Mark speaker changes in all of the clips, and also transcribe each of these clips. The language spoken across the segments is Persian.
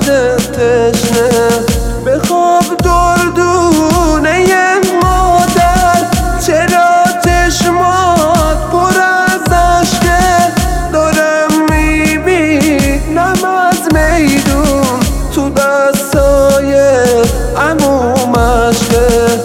Speaker 1: اومده تشنه به خواب دردونه مادر. چرا چشمات پر از اشکه؟ دارم میبینم از میدون تو دستای عمو مشقه.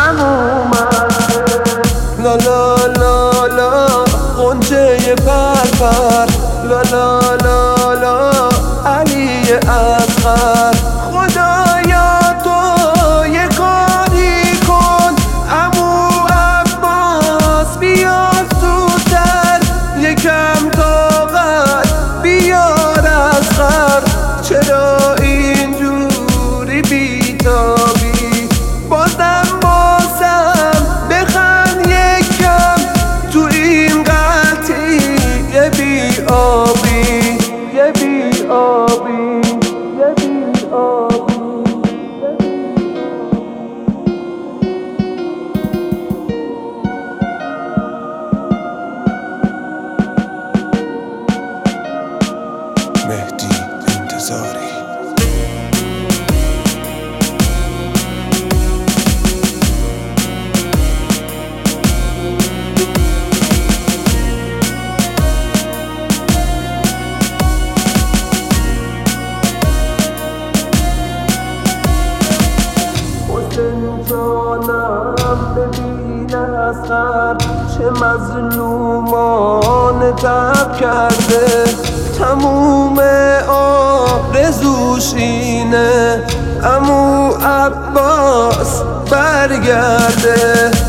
Speaker 1: لا لا لا لا غنچه پرپر، لا لا لا لا علی اصغر. خدایا تو یه کاری کن، عمو عباس بیار زودتر، یکم طاقت بیار اصغر. چرا اینجوری بیتابی؟ بازم بخند یکم تو این قطعه بی آبی، یه بی آبی، یه بی آبی.
Speaker 2: مهدی انتظاری.
Speaker 1: جانم ببین اصغر چه مظلومان تب کرده. تموم آرزوش اینه عمو عباس برگرده.